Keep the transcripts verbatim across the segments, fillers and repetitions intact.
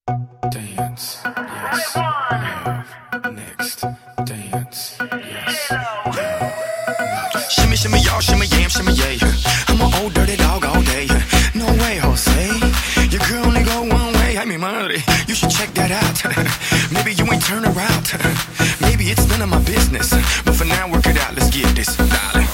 Dance, yes, love, next, dance, yes, love. Shimmy, shimmy, y'all, shimmy, yam, shimmy, yay. I'm an old dirty dog all day. No way, Jose, your girl only go one way. I mean, money, you should check that out. Maybe you ain't turn around. Maybe it's none of my business. But for now, work it out, let's get this, darling.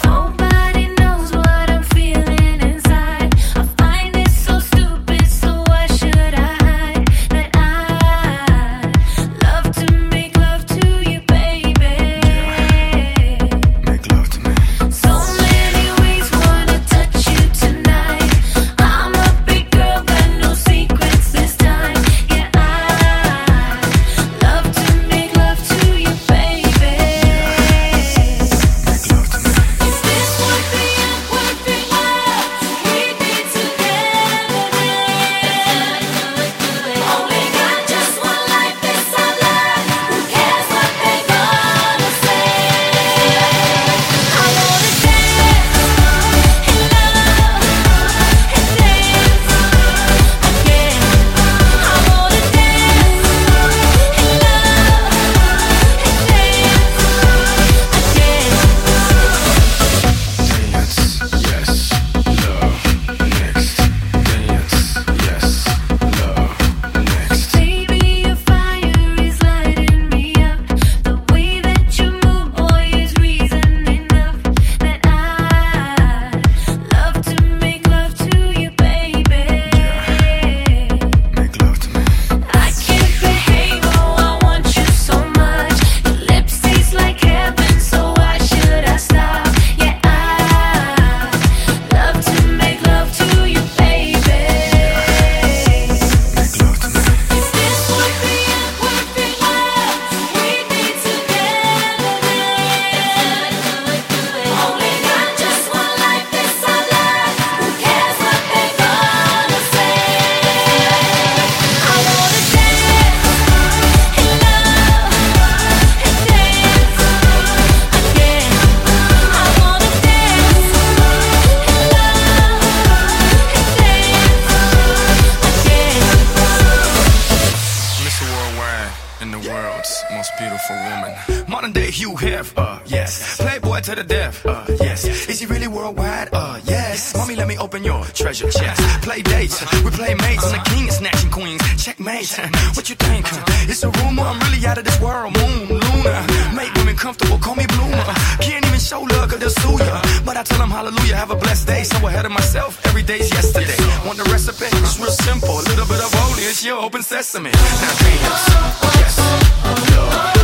And the world's most beautiful woman. Modern day Hugh Hef, uh, yes. Playboy to the death, uh, yes. Is he really worldwide? Uh, yes. Mommy, let me open your treasure chest. Play dates, we play mates. I'm the king of snatching queens. Checkmate, what you think? It's a rumor, I'm really out of this world. Moon, Luna, make women comfortable, call me Bloomer. Can't even show love, cause they'll sue ya. But I tell them hallelujah, have a blessed day. So ahead of myself, every day's yesterday. Want the recipe? It's real simple. A little bit of holy, it's your open sesame. Now dance, yes, love.